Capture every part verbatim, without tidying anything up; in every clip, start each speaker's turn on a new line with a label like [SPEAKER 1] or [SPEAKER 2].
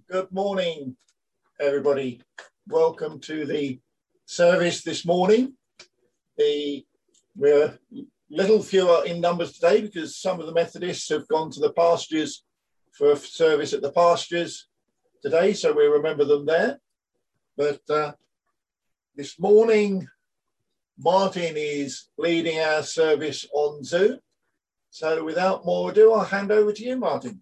[SPEAKER 1] Good morning, everybody. Welcome to the service this morning. The, we're a little fewer in numbers today because some of the Methodists have gone to the pastures for a service at the pastures today, so we remember them there. But uh, this morning, Martin is leading our service on Zoom. So without more ado, I'll hand over to you, Martin.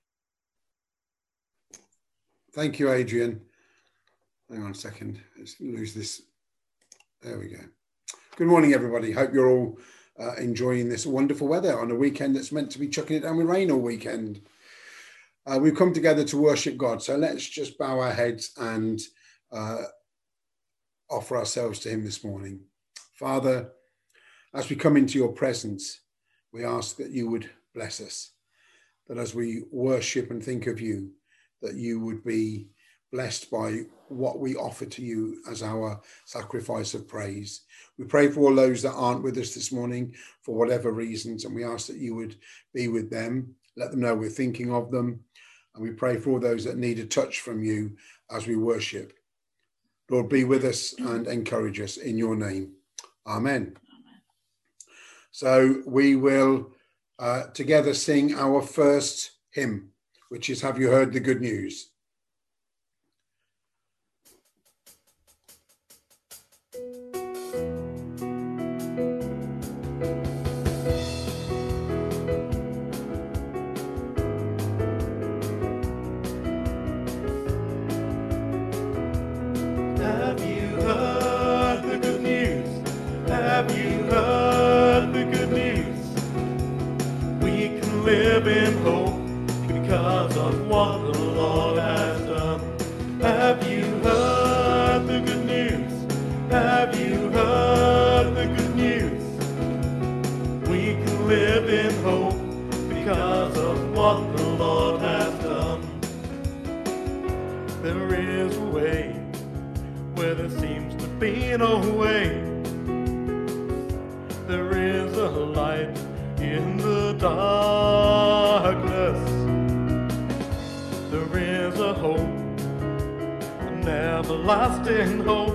[SPEAKER 2] Thank you, Adrian. Hang on a second. Let's lose this. There we go. Good morning, everybody. Hope you're all uh, enjoying this wonderful weather on a weekend that's meant to be chucking it down with rain all weekend. Uh, we've come together to worship God. So let's just bow our heads and uh, offer ourselves to him this morning. Father, as we come into your presence, we ask that you would bless us, that as we worship and think of you, that you would be blessed by what we offer to you as our sacrifice of praise. We pray for all those that aren't with us this morning for whatever reasons, and we ask that you would be with them, let them know we're thinking of them, and we pray for all those that need a touch from you as we worship. Lord, be with us and encourage us in your name. Amen. So we will uh, together sing our first hymn, which is Have You Heard the Good News?
[SPEAKER 3] Have you heard the good news? Have you heard the good news? We can live in hope because of what the Lord has done. Have you heard the good news? Have you heard the good news? We can live in hope because of what the Lord has done. There is a way where there seems to be no way. There is a light in the darkness. There is a hope, an everlasting hope.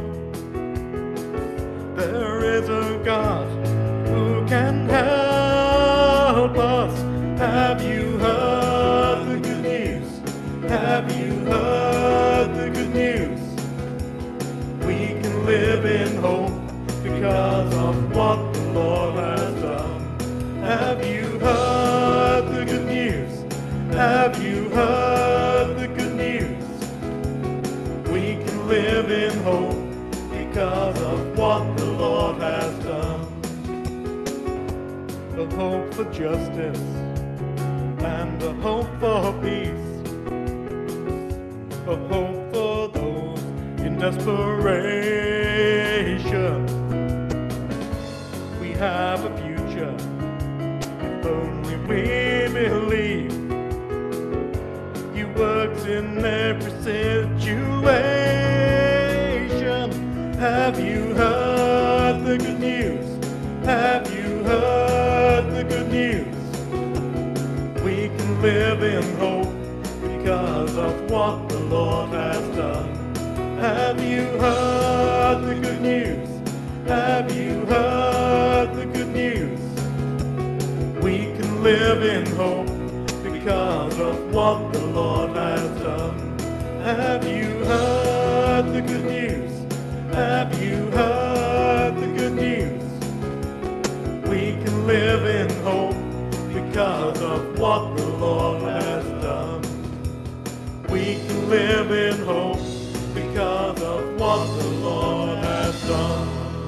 [SPEAKER 3] There is a God who can help us. Have you heard the good news? Have you heard the good news? We can live in hope because of what the Lord has done. Have you heard the good news? Have you heard the good news? We can live in hope because of what the Lord has done. A hope for justice and a hope for peace. A hope for those in desperation. We have a future if only we believe. He works in every situation. Have you heard the good news? Have you heard the good news? We can live in hope because of what the Lord has done. Have you heard the good news? Have you heard the good news? We can live in hope because of what the Lord has done. Have you heard the good news? Have you heard the good news? We can live in hope because of what the Lord has done. We can live in hope because of what the Lord has done.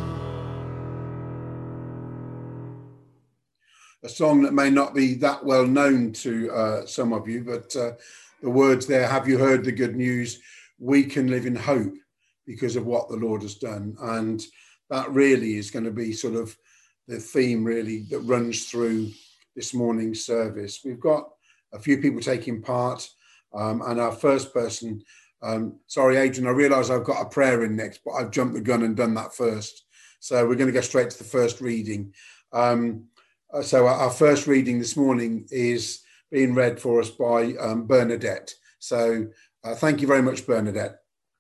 [SPEAKER 2] A song that may not be that well known to uh, some of you, but uh, the words there, have you heard the good news? We can live in hope because of what the Lord has done. And that really is going to be sort of the theme really that runs through this morning's service. We've got a few people taking part, um, and our first person, um, sorry, Adrian, I realise I've got a prayer in next, but I've jumped the gun and done that first. So we're going to go straight to the first reading. Um, so our first reading this morning is being read for us by um, Bernadette. So Uh, thank you very much, Bernadette.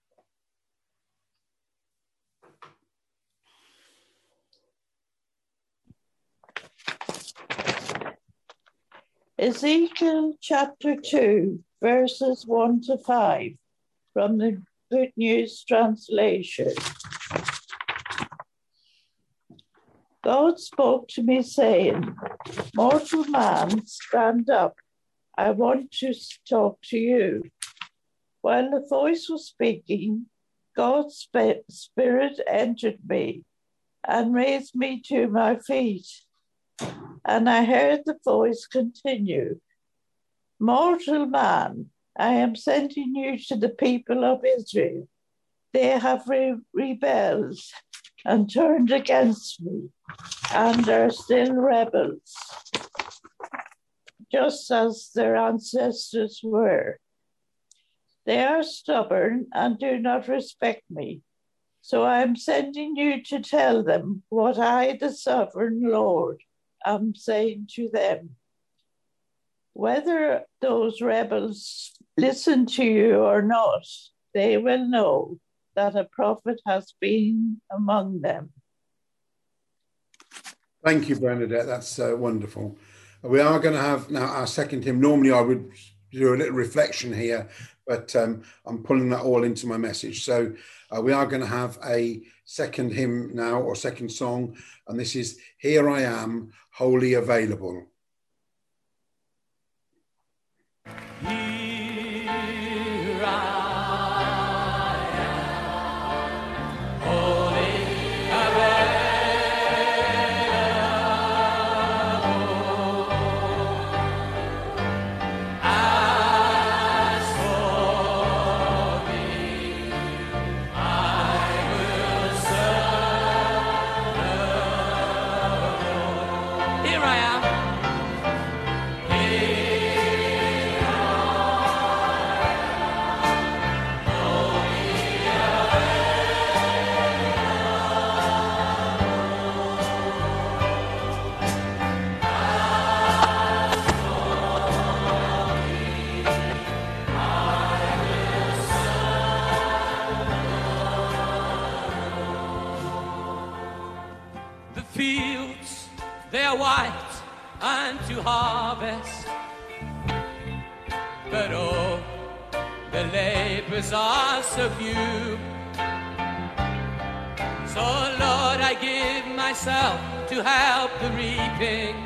[SPEAKER 4] Ezekiel chapter two, verses one to five, from the Good News Translation. God spoke to me, saying, "Mortal man, stand up. I want to talk to you." While the voice was speaking, God's spirit entered me and raised me to my feet. And I heard the voice continue, "Mortal man, I am sending you to the people of Israel. They have re- rebelled and turned against me, and are still rebels, just as their ancestors were. They are stubborn and do not respect me. So I am sending you to tell them what I, the sovereign Lord, am saying to them. Whether those rebels listen to you or not, they will know that a prophet has been among them."
[SPEAKER 2] Thank you, Bernadette. That's uh, wonderful. We are going to have now our second hymn. Normally I would do a little reflection here, but um, I'm pulling that all into my message. So uh, we are going to have a second hymn now, or second song, and this is "Here I Am, Wholly Available."
[SPEAKER 3] Here I am, wholly available. As for me, I will serve. Here I am. Fields, they're white and to harvest, but oh, the labors are so few. So Lord, I give myself to help the reaping,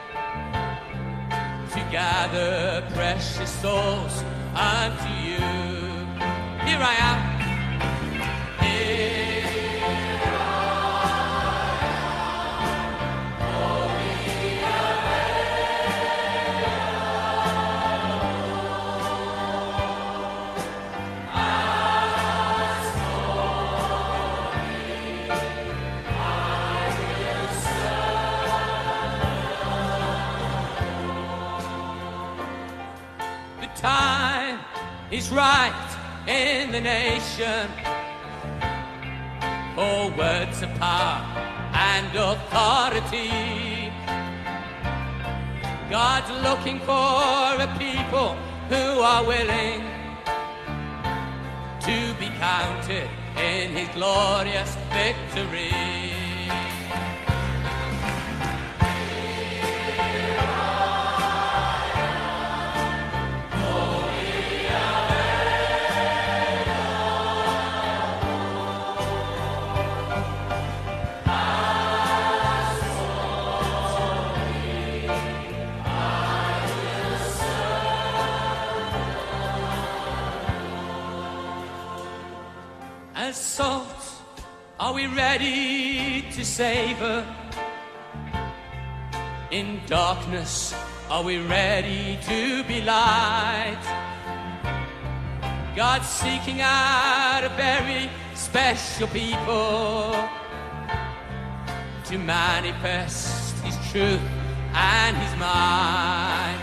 [SPEAKER 3] to gather precious souls unto you. Here I am. Time is right in the nation for words of power and authority. God's looking for a people who are willing to be counted in his glorious victory. As salt, are we ready to savor? In darkness, are we ready to be light? God's seeking out a very special people to manifest his truth and his might.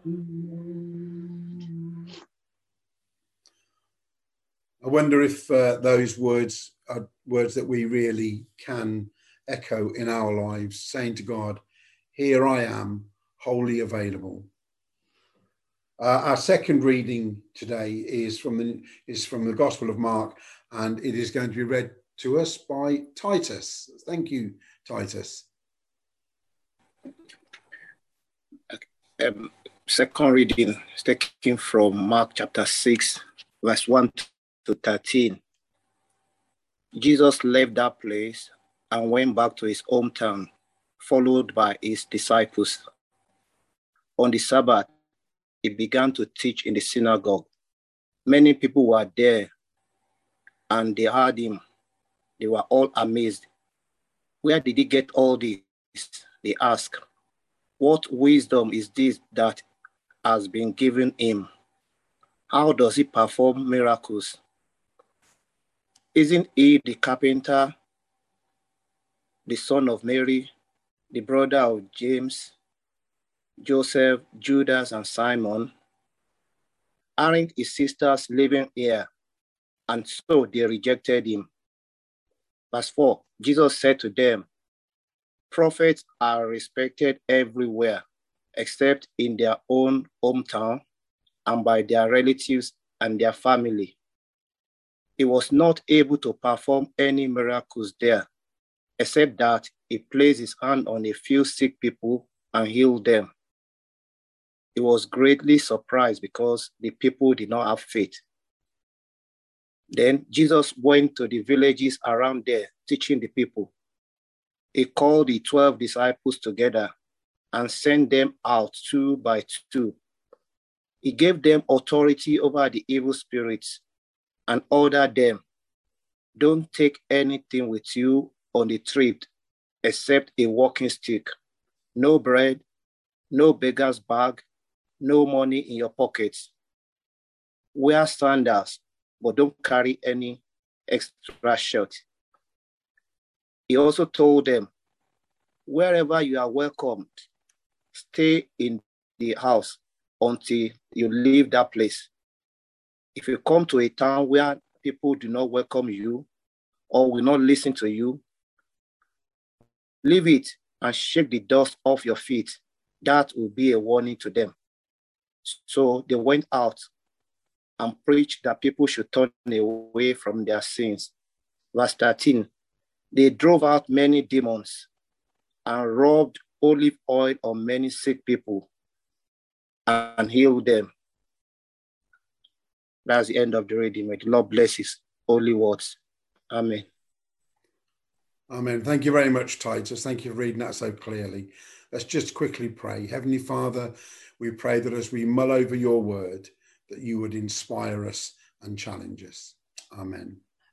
[SPEAKER 2] I wonder if uh, those words are words that we really can echo in our lives, saying to God, here I am, wholly available. Uh, our second reading today is from the is from the Gospel of Mark, and it is going to be read to us by Titus. Thank you, Titus.
[SPEAKER 5] Um, second reading is taken from Mark chapter six, verse one to thirteen. Jesus left that place and went back to his hometown, followed by his disciples. On the Sabbath, he began to teach in the synagogue. Many people were there, and they heard him. They were all amazed. Where did he get all this? They asked. What wisdom is this that has been given him? How does he perform miracles? Isn't he the carpenter, the son of Mary, the brother of James, Joseph, Judas, and Simon? Aren't his sisters living here? And so they rejected him. Verse four, Jesus said to them, prophets are respected everywhere, except in their own hometown and by their relatives and their family. He was not able to perform any miracles there, except that he placed his hand on a few sick people and healed them. He was greatly surprised because the people did not have faith. Then Jesus went to the villages around there, teaching the people. He called the twelve disciples together and sent them out two by two. He gave them authority over the evil spirits and ordered them, don't take anything with you on the trip except a walking stick, no bread, no beggar's bag, no money in your pockets. Wear sandals, but don't carry any extra shirt. He also told them, wherever you are welcomed, stay in the house until you leave that place. If you come to a town where people do not welcome you or will not listen to you, leave it and shake the dust off your feet. That will be a warning to them. So they went out and preached that people should turn away from their sins. Verse thirteen, they drove out many demons and rubbed olive oil on many sick people and healed them. That's the end of the reading. May the Lord bless his holy words. Amen.
[SPEAKER 2] Amen. Thank you very much, Titus. Thank you for reading that so clearly. Let's just quickly pray. Heavenly Father, we pray that as we mull over your word, that you would inspire us and challenge us. Amen.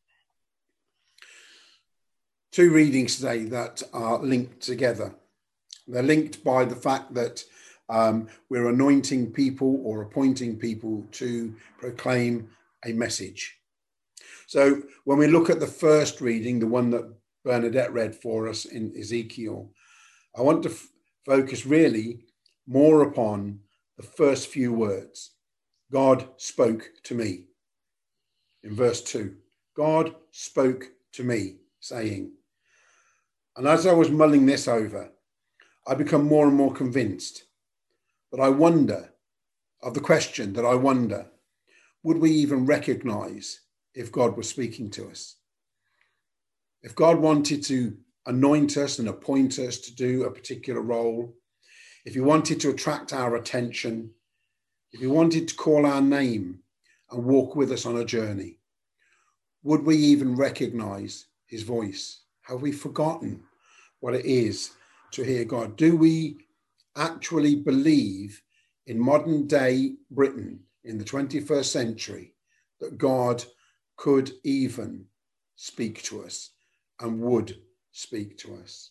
[SPEAKER 2] Two readings today that are linked together. They're linked by the fact that um, we're anointing people or appointing people to proclaim a message. So when we look at the first reading, the one that Bernadette read for us in Ezekiel, I want to f- focus really more upon the first few words. God spoke to me. In verse two, God spoke to me, saying, and as I was mulling this over, I become more and more convinced that I wonder, of the question that I wonder, would we even recognize if God was speaking to us? If God wanted to anoint us and appoint us to do a particular role, if he wanted to attract our attention, if he wanted to call our name and walk with us on a journey, would we even recognize his voice? Have we forgotten what it is to hear God? Do we actually believe in modern day Britain in the twenty-first century that God could even speak to us and would speak to us?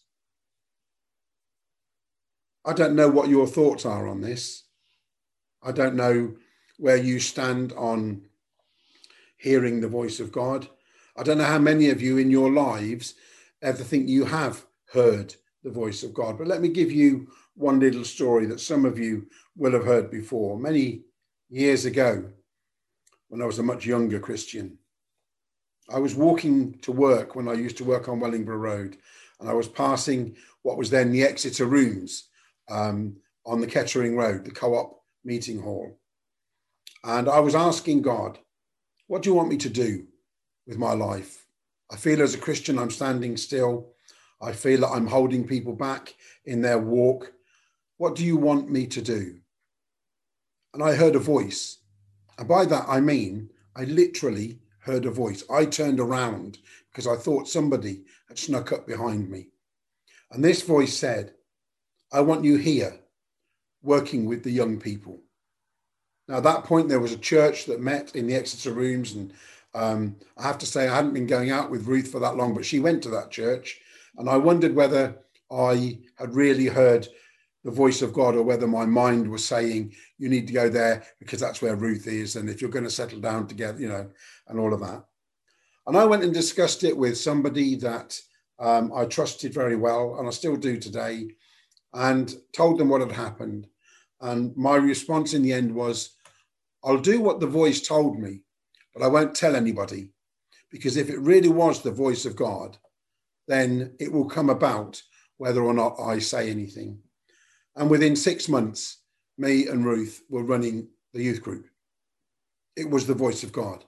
[SPEAKER 2] I don't know what your thoughts are on this. I don't know where you stand on hearing the voice of God. I don't know how many of you in your lives ever think you have heard the voice of God. But let me give you one little story that some of you will have heard before. Many years ago, when I was a much younger Christian, I was walking to work when I used to work on Wellingborough Road, and I was passing what was then the Exeter Rooms um, on the Kettering Road, the Co-op meeting hall. And I was asking God, what do you want me to do with my life? I feel as a Christian, I'm standing still. I feel that I'm holding people back in their walk. What do you want me to do? And I heard a voice. And by that, I mean, I literally heard a voice. I turned around because I thought somebody had snuck up behind me. And this voice said, I want you here working with the young people. Now, at that point, there was a church that met in the Exeter Rooms. And um, I have to say, I hadn't been going out with Ruth for that long, but she went to that church. And I wondered whether I had really heard the voice of God or whether my mind was saying, you need to go there because that's where Ruth is. And if you're going to settle down together, you know, and all of that. And I went and discussed it with somebody that um, I trusted very well, and I still do today, and told them what had happened. And my response in the end was, I'll do what the voice told me, but I won't tell anybody, because if it really was the voice of God, then it will come about whether or not I say anything. And within six months, me and Ruth were running the youth group. It was the voice of God.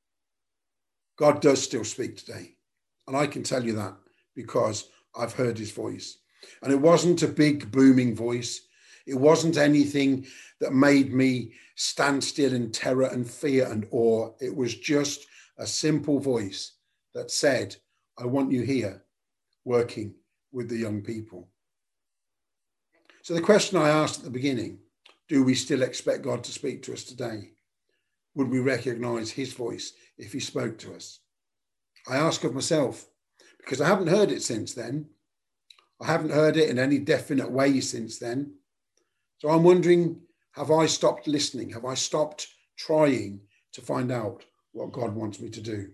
[SPEAKER 2] God does still speak today. And I can tell you that because I've heard his voice. And it wasn't a big booming voice. It wasn't anything that made me stand still in terror and fear and awe. It was just a simple voice that said, I want you here working with the young people. So the question I asked at the beginning, do we still expect God to speak to us today? Would we recognize his voice if he spoke to us? I ask of myself, because I haven't heard it since then. I haven't heard it in any definite way since then. So I'm wondering, have I stopped listening? Have I stopped trying to find out what God wants me to do?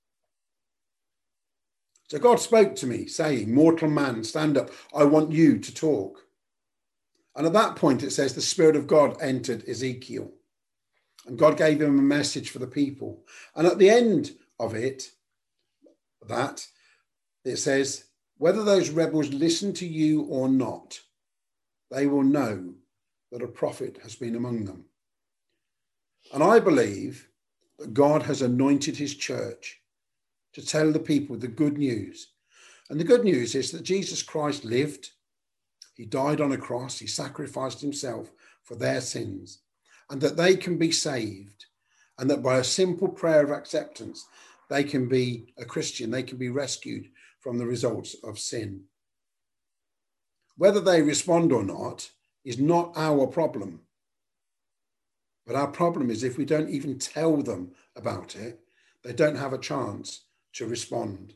[SPEAKER 2] So God spoke to me saying, mortal man, stand up. I want you to talk. And at that point, it says the Spirit of God entered Ezekiel. And God gave him a message for the people. And at the end of it, that, it says, whether those rebels listen to you or not, they will know that a prophet has been among them. And I believe that God has anointed his church to tell the people the good news. And the good news is that Jesus Christ lived. He died on a cross. He sacrificed himself for their sins, and that they can be saved, and that by a simple prayer of acceptance, they can be a Christian. They can be rescued from the results of sin. Whether they respond or not is not our problem. But our problem is if we don't even tell them about it, they don't have a chance to respond.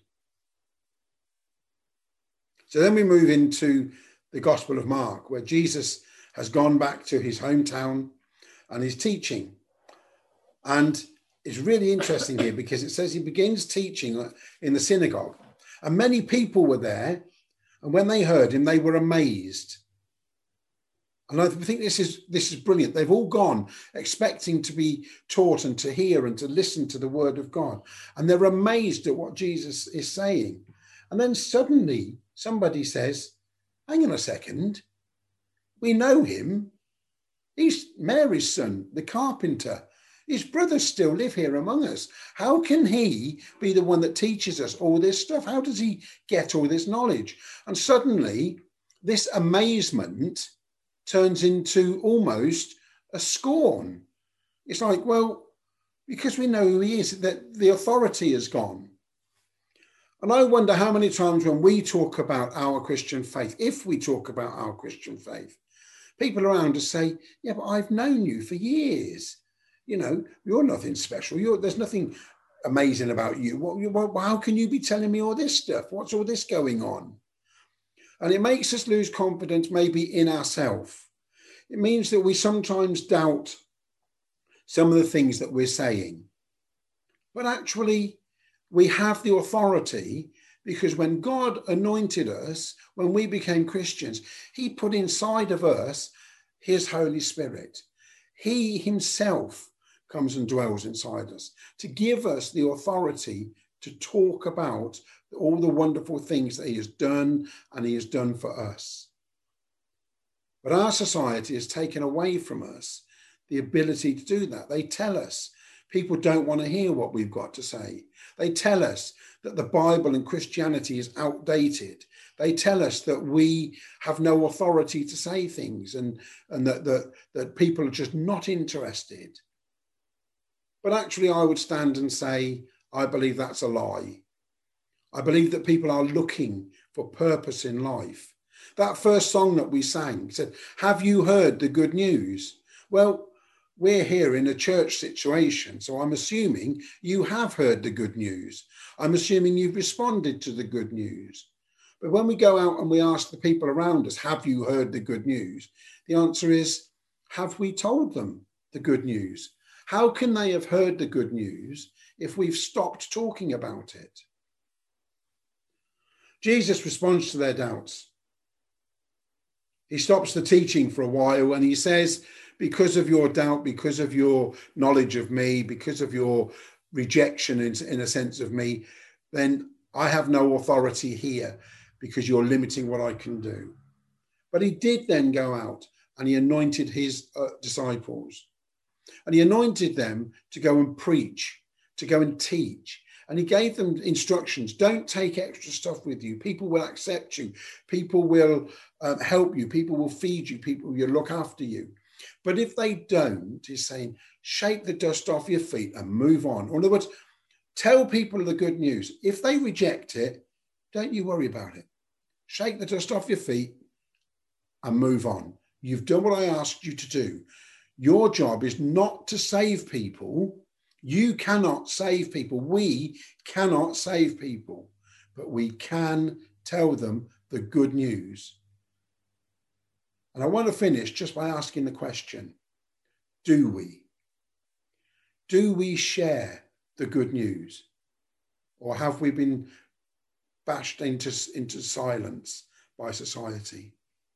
[SPEAKER 2] So then we move into the Gospel of Mark, where Jesus has gone back to his hometown and he's teaching. And it's really interesting here because it says he begins teaching in the synagogue, and many people were there. And when they heard him, they were amazed. And I think this is this is brilliant. They've all gone expecting to be taught and to hear and to listen to the word of God. And they're amazed at what Jesus is saying. And then suddenly somebody says, hang on a second, we know him. He's Mary's son, the carpenter. His brothers still live here among us. How can he be the one that teaches us all this stuff? How does he get all this knowledge? And suddenly this amazement turns into almost a scorn. It's like, well, because we know who he is, that the authority is gone. And I wonder how many times when we talk about our Christian faith, if we talk about our Christian faith, people around us say, yeah, but I've known you for years. You know, you're nothing special. You're, there's nothing amazing about you. What, what, how can you be telling me all this stuff? What's all this going on? And it makes us lose confidence maybe in ourselves. It means that we sometimes doubt some of the things that we're saying. But actually, we have the authority Because when God anointed us, when we became Christians, he put inside of us his Holy Spirit. He himself comes and dwells inside us to give us the authority to talk about all the wonderful things that he has done and he has done for us. But our society has taken away from us the ability to do that. They tell us people don't want to hear what we've got to say. They tell us that the Bible and Christianity is outdated. They tell us that we have no authority to say things and, and that, that, that people are just not interested. But actually, I would stand and say, I believe that's a lie. I believe that people are looking for purpose in life. That first song that we sang said, have you heard the good news? Well, we're here in a church situation, so I'm assuming you have heard the good news. I'm assuming you've responded to the good news. But when we go out and we ask the people around us, have you heard the good news? The answer is, have we told them the good news? How can they have heard the good news if we've stopped talking about it? Jesus responds to their doubts. He stops the teaching for a while and he says, because of your doubt, because of your knowledge of me, because of your rejection in, in a sense of me, then I have no authority here because you're limiting what I can do. But he did then go out and he anointed his uh, disciples. And he anointed them to go and preach, to go and teach. And he gave them instructions. Don't take extra stuff with you. People will accept you. People will um, help you. People will feed you. People will look after you. But if they don't, he's saying, shake the dust off your feet and move on. Or in other words, tell people the good news. If they reject it, don't you worry about it. Shake the dust off your feet and move on. You've done what I asked you to do. Your job is not to save people. You cannot save people. We cannot save people, but we can tell them the good news. And I want to finish just by asking the question, do we? Do we share the good news? Or have we been bashed into, into silence by society?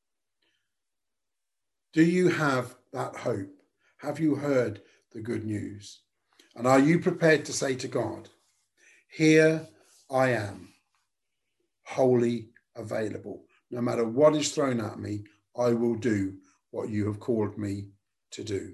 [SPEAKER 2] Do you have that hope? Have you heard the good news? And are you prepared to say to God, here I am, wholly available. No matter what is thrown at me, I will do what you have called me to do.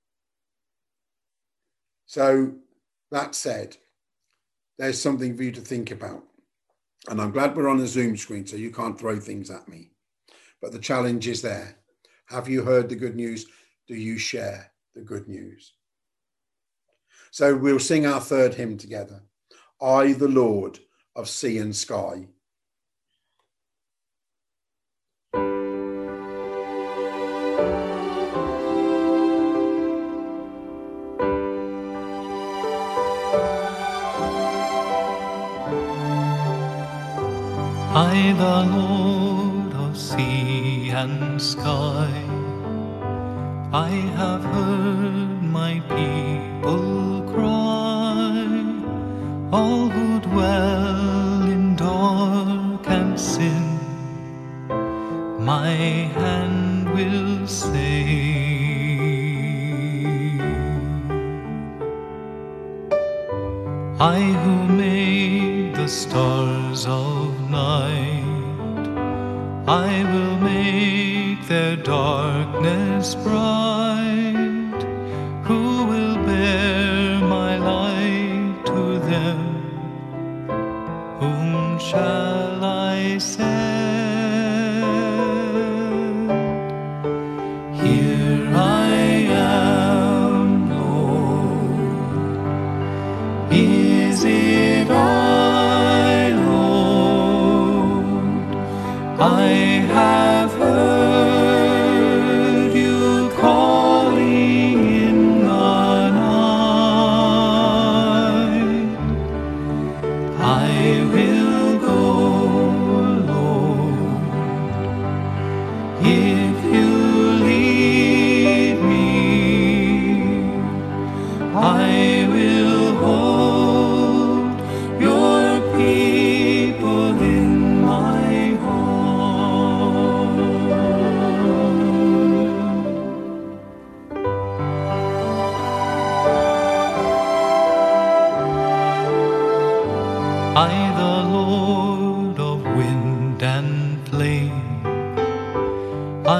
[SPEAKER 2] So that said, there's something for you to think about. And I'm glad we're on a Zoom screen so you can't throw things at me. But the challenge is there. Have you heard the good news? Do you share the good news? So we'll sing our third hymn together. I, the Lord of sea and sky.
[SPEAKER 3] I, the Lord of sea and sky, I have heard my people cry, all who dwell in dark and sin, my hand will save. I who made the stars of night, I will make their darkness bright. Who will bear my light to them? Whom shall I send? Here I am, Lord. Is it I, Lord? I have heard you calling in the night. I will go, Lord, if you lead me. I will hold your people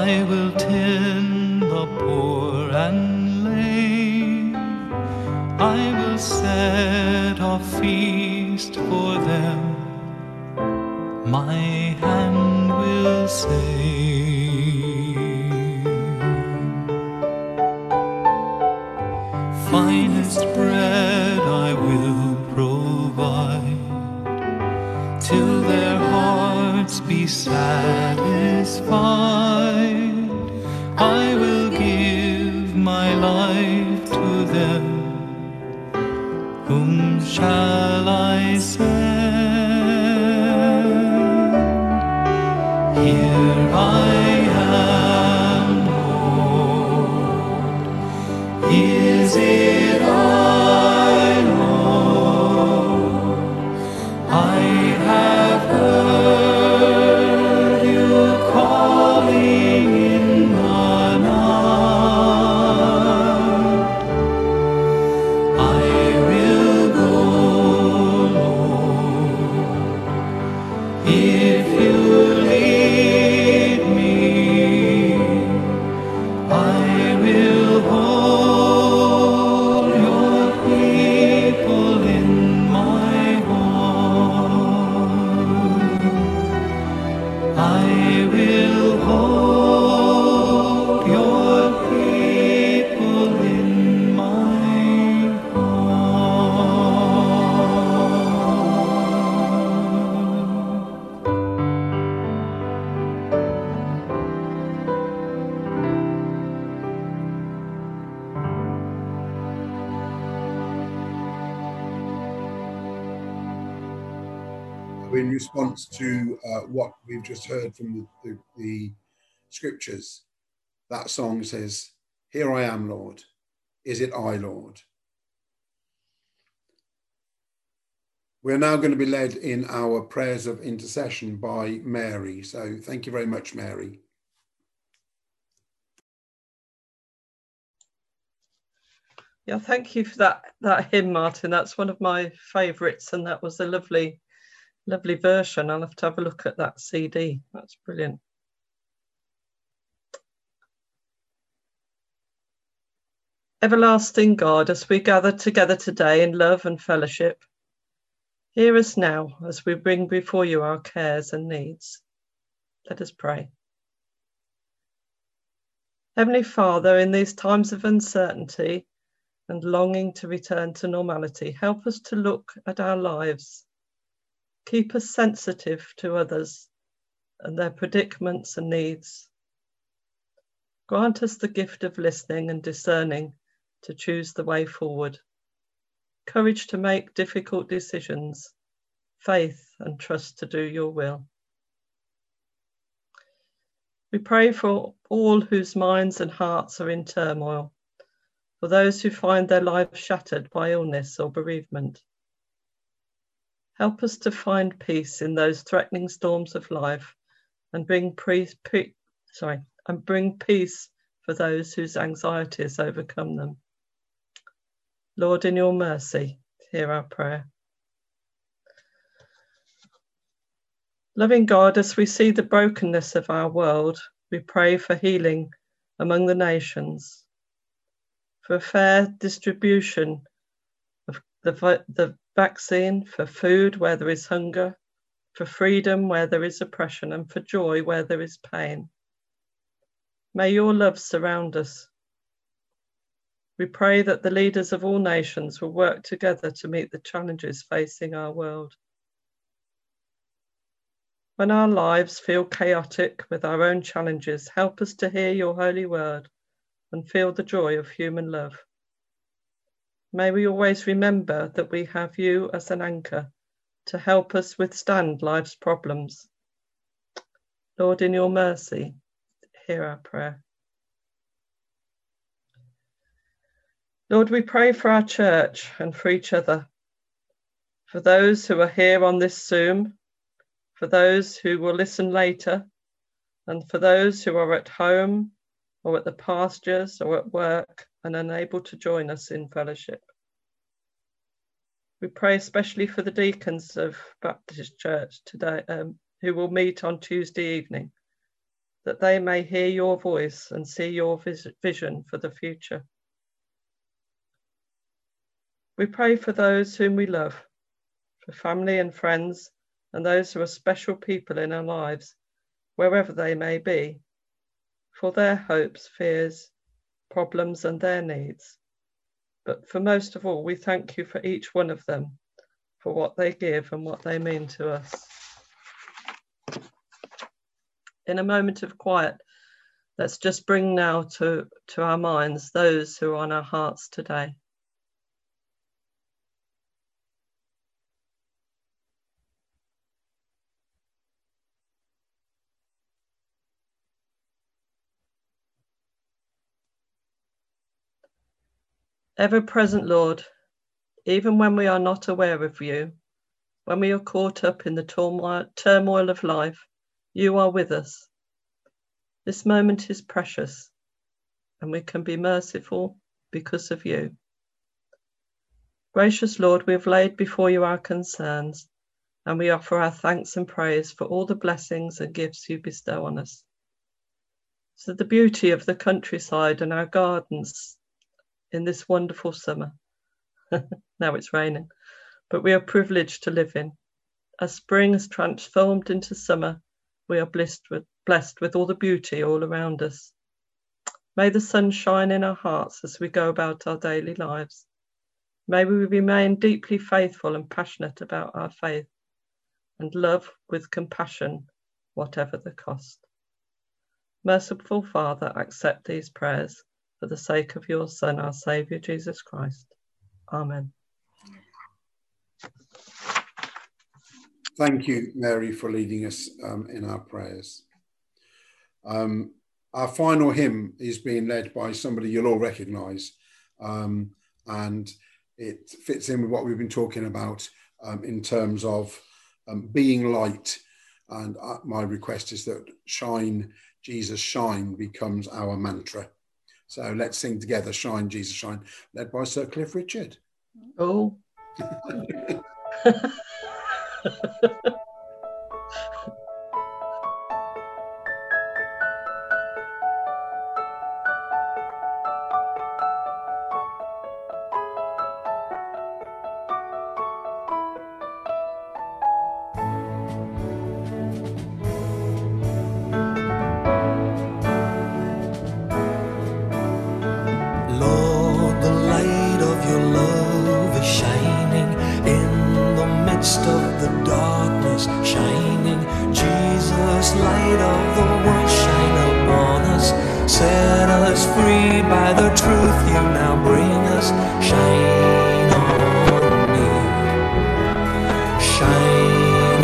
[SPEAKER 3] I will tend the poor and lame. I will set a feast for them. My hand will save. Finest bread I will provide, till their hearts be satisfied. I will give my life to them. Whom shall I send? Here I am, Lord. Is it I, Lord? I have heard you calling in the night. I will go, Lord, if you lead me. I will hold your people in my heart. I will hold your people in my heart.
[SPEAKER 2] In response to uh, what we've just heard from the, the, the scriptures, that song says, "Here I am, Lord. Is it I, Lord?" We're now going to be led in our prayers of intercession by Mary. So thank you very much, Mary.
[SPEAKER 6] Yeah, thank you for that that hymn, Martin. That's one of my favourites, and that was a lovely, lovely version. I'll have to have a look at that C D. That's brilliant. Everlasting God, as we gather together today in love and fellowship, hear us now as we bring before you our cares and needs. Let us pray. Heavenly Father, in these times of uncertainty and longing to return to normality, help us to look at our lives. Keep us sensitive to others and their predicaments and needs. Grant us the gift of listening and discerning to choose the way forward, courage to make difficult decisions, faith and trust to do your will. We pray for all whose minds and hearts are in turmoil, for those who find their lives shattered by illness or bereavement. Help us to find peace in those threatening storms of life and bring, pre- pre- sorry, and bring peace for those whose anxieties overcome them. Lord, in your mercy, hear our prayer. Loving God, as we see the brokenness of our world, we pray for healing among the nations, for a fair distribution of the, the vaccine, for food where there is hunger, for freedom where there is oppression, and for joy where there is pain. May your love surround us. We pray that the leaders of all nations will work together to meet the challenges facing our world. When our lives feel chaotic with our own challenges, help us to hear your holy word and feel the joy of human love. May we always remember that we have you as an anchor to help us withstand life's problems. Lord, in your mercy, hear our prayer. Lord, we pray for our church and for each other, for those who are here on this Zoom, for those who will listen later, and for those who are at home or at the pastures or at work and unable to join us in fellowship. We pray especially for the deacons of Baptist Church today, um, who will meet on Tuesday evening, that they may hear your voice and see your vis- vision for the future. We pray for those whom we love, for family and friends, and those who are special people in our lives, wherever they may be, for their hopes, fears, problems, and their needs. But for most of all, we thank you for each one of them, for what they give and what they mean to us. In a moment of quiet, let's just bring now to, to our minds those who are on our hearts today. Ever-present Lord, even when we are not aware of you, when we are caught up in the turmoil, turmoil of life, you are with us. This moment is precious, and we can be merciful because of you. Gracious Lord, we have laid before you our concerns, and we offer our thanks and praise for all the blessings and gifts you bestow on us. So the beauty of the countryside and our gardens in this wonderful summer. Now it's raining, but we are privileged to live in. As spring has transformed into summer, we are blessed with, blessed with all the beauty all around us. May the sun shine in our hearts as we go about our daily lives. May we remain deeply faithful and passionate about our faith, and love with compassion, whatever the cost. Merciful Father, accept these prayers for the sake of your Son, our Saviour, Jesus Christ. Amen.
[SPEAKER 2] Thank you, Mary, for leading us um, in our prayers. Um, our final hymn is being led by somebody you'll all recognise, um, and it fits in with what we've been talking about um, in terms of um, being light. And uh, my request is that Shine, Jesus, Shine becomes our mantra. So let's sing together, Shine, Jesus, Shine, led by Sir Cliff Richard.
[SPEAKER 6] Oh.
[SPEAKER 7] Lord, the light of your love is shining in the midst of the darkness, shining. Jesus, light of the world, shine upon us. Set us free by the truth you now bring us. Shine on me, shine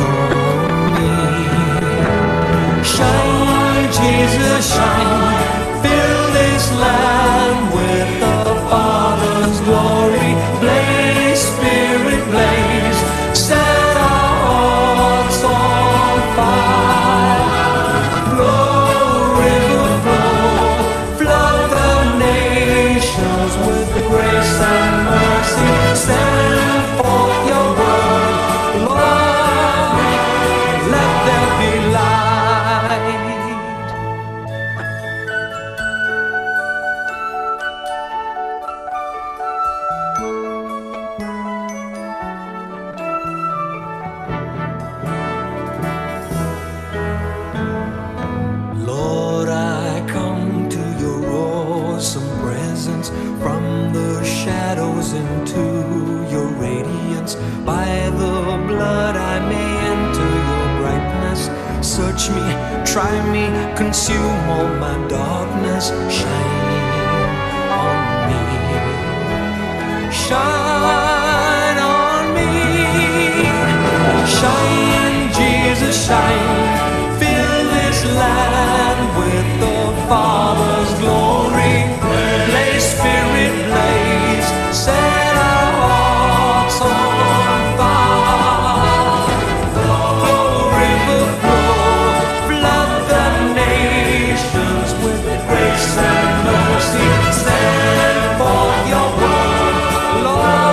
[SPEAKER 7] on me. Shine, Jesus, shine. Fill this land with the Father's glory. Blaze, Spirit, blaze. Set our hearts on fire. Flow, river, flow. Flood the nations with grace and mercy. Send forth your word, Lord. Let there be light. Lord, I come to your awesome presence, from the shadows into your radiance. By the blood I may enter your brightness. Search me, try me, consume all my darkness. Shine on me, shine on me. Shine, Jesus, shine. Fill this land with the Father's glory. Blaze, Spirit, blaze. Set our hearts on fire. Flow, river, flow. Flood the nations with grace and mercy. Send forth your word, Lord.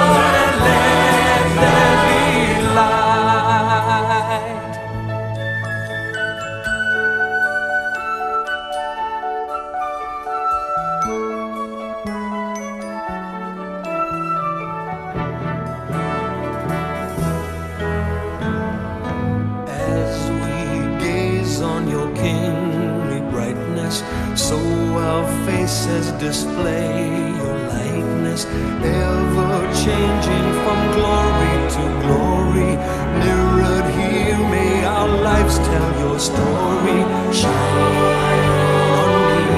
[SPEAKER 7] faces display your likeness, ever changing from glory to glory. Mirrored here, may our lives tell your story. Shine on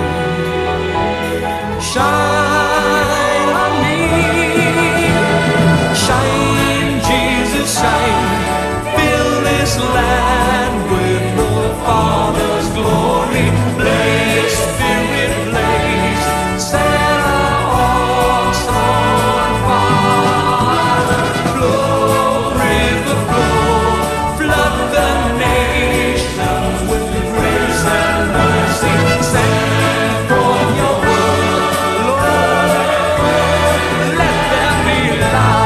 [SPEAKER 7] me, shine on me, shine, Jesus, shine. Fill this land with the Father's glory. Blaze, Spirit, blaze, set our hearts on fire. Flow, river, flow, flood the nations with grace and mercy. Send forth your word, Lord, let there be light.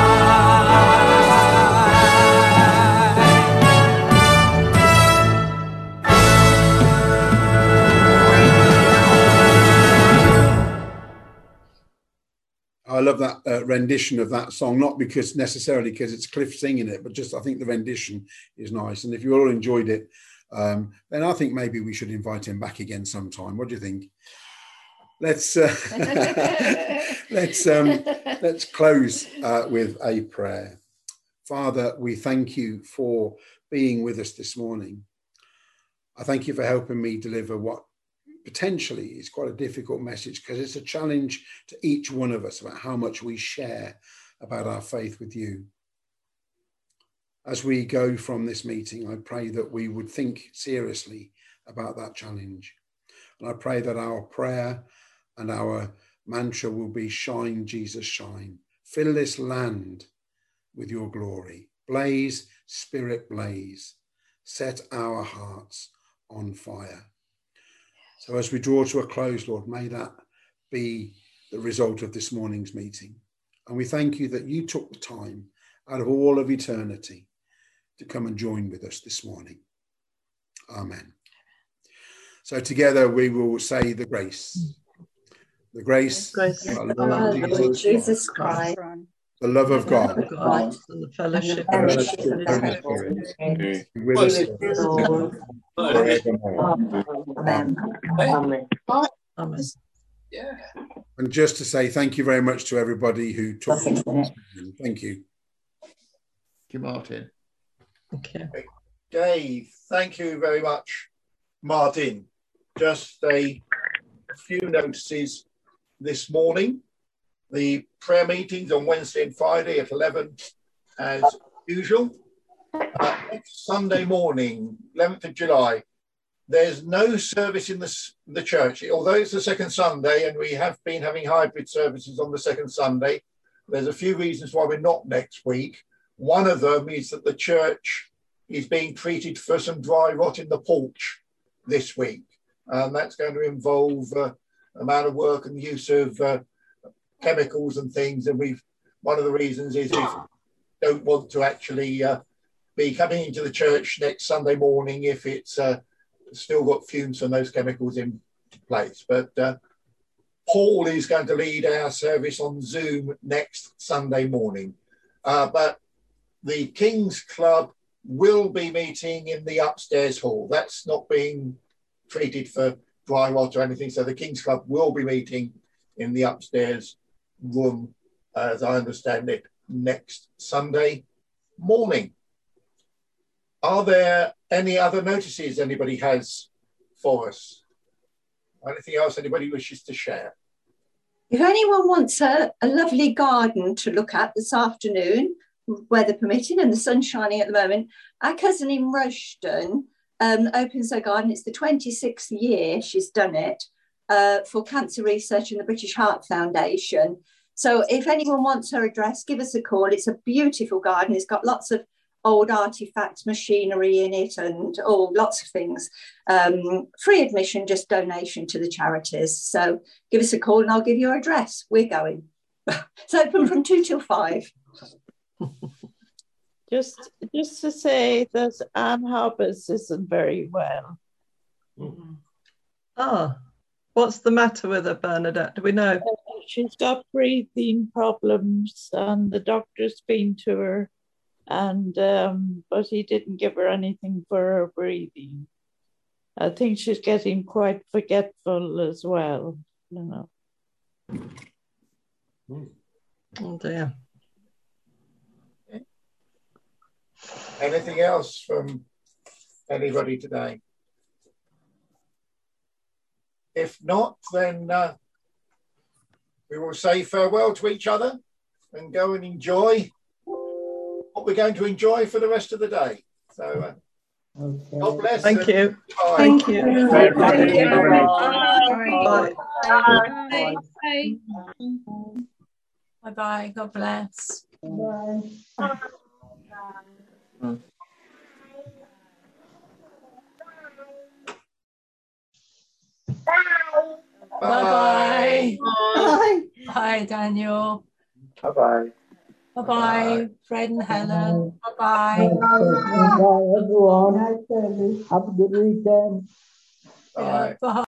[SPEAKER 2] I love that uh, rendition of that song, not because necessarily because it's Cliff singing it, but just I think the rendition is nice. And if you all enjoyed it, um, then I think maybe we should invite him back again sometime. What do you think? Let's uh, let's um, let's close uh, with a prayer. Father, we thank you for being with us this morning. I thank you for helping me deliver what potentially is quite a difficult message, because it's a challenge to each one of us about how much we share about our faith with you. As we go from this meeting, I pray that we would think seriously about that challenge. And I pray that our prayer and our mantra will be shine, Jesus, shine. Fill this land with your glory. Blaze, Spirit, blaze. Set our hearts on fire. So as we draw to a close, Lord, may that be the result of this morning's meeting. And we thank you that you took the time out of all of eternity to come and join with us this morning. Amen. So together we will say the grace. The grace,
[SPEAKER 6] Grace
[SPEAKER 2] of our
[SPEAKER 8] Of
[SPEAKER 2] Lord
[SPEAKER 8] our
[SPEAKER 2] Jesus,
[SPEAKER 8] Lord Jesus Christ,
[SPEAKER 2] the love of God,
[SPEAKER 6] of God and the fellowship
[SPEAKER 8] and
[SPEAKER 6] of
[SPEAKER 8] the
[SPEAKER 6] the
[SPEAKER 8] fellowship of
[SPEAKER 6] Holy
[SPEAKER 8] the Holy
[SPEAKER 6] Spirit
[SPEAKER 8] Spirit,
[SPEAKER 2] be with
[SPEAKER 8] be
[SPEAKER 2] us
[SPEAKER 8] with us all.
[SPEAKER 2] forevermore.
[SPEAKER 8] Amen. Amen.
[SPEAKER 6] Amen.
[SPEAKER 2] And just to say thank you very much to everybody who took the time. Thank you.
[SPEAKER 1] Thank you, Martin.
[SPEAKER 6] Thank you.
[SPEAKER 1] Dave, thank you very much, Martin. Just a few notices this morning. The prayer meetings on Wednesday and Friday at eleven as usual. Uh, next Sunday morning, eleventh of July, there's no service in the, the church. Although it's the second Sunday and we have been having hybrid services on the second Sunday, there's a few reasons why we're not next week. One of them is that the church is being treated for some dry rot in the porch this week. And that's going to involve uh, amount of work and the use of uh, chemicals and things. And we've, one of the reasons is we don't want to actually uh, be coming into the church next Sunday morning if it's uh, still got fumes from those chemicals in place. But uh, Paul is going to lead our service on Zoom next Sunday morning. Uh, but the King's Club will be meeting in the upstairs hall. That's not being treated for dry rot or anything. So the King's Club will be meeting in the upstairs room, as I understand it, next Sunday morning. Are there any other notices anybody has for us? Anything else anybody wishes to share?
[SPEAKER 8] If anyone wants a, a lovely garden to look at this afternoon, weather permitting and the sun shining at the moment, our cousin in Rushden um, opens her garden. It's the twenty-sixth year she's done it uh, for cancer research in the British Heart Foundation. So if anyone wants her address, give us a call. It's a beautiful garden. It's got lots of old artifacts, machinery in it, and all lots of things. Um, free admission, just donation to the charities. So give us a call and I'll give you our address. We're going. It's open from two till five.
[SPEAKER 4] Just, just to say that Anne Hobbs isn't very well.
[SPEAKER 6] Ah, what's the matter with her, Bernadette? Do we know?
[SPEAKER 4] She's got breathing problems, and the doctor's been to her, and um, but he didn't give her anything for her breathing. I think she's getting quite forgetful as well. No.
[SPEAKER 6] Oh dear.
[SPEAKER 1] Anything else from anybody today? If not, then uh, we will say farewell to each other and go and enjoy what we're going to enjoy for the rest of the day. So, uh,
[SPEAKER 9] Okay.
[SPEAKER 1] God bless.
[SPEAKER 6] Thank you.
[SPEAKER 1] Bye.
[SPEAKER 6] Thank you.
[SPEAKER 9] Thank
[SPEAKER 6] Thank you.
[SPEAKER 9] Bye.
[SPEAKER 6] Bye.
[SPEAKER 10] Bye bye. God bless.
[SPEAKER 9] Bye.
[SPEAKER 10] Bye bye.
[SPEAKER 8] Bye.
[SPEAKER 10] Bye, Daniel.
[SPEAKER 5] Bye bye.
[SPEAKER 10] Bye bye, Fred and Helen. Bye bye.
[SPEAKER 9] Bye, everyone. Have a good weekend.
[SPEAKER 1] Bye.
[SPEAKER 10] Bye.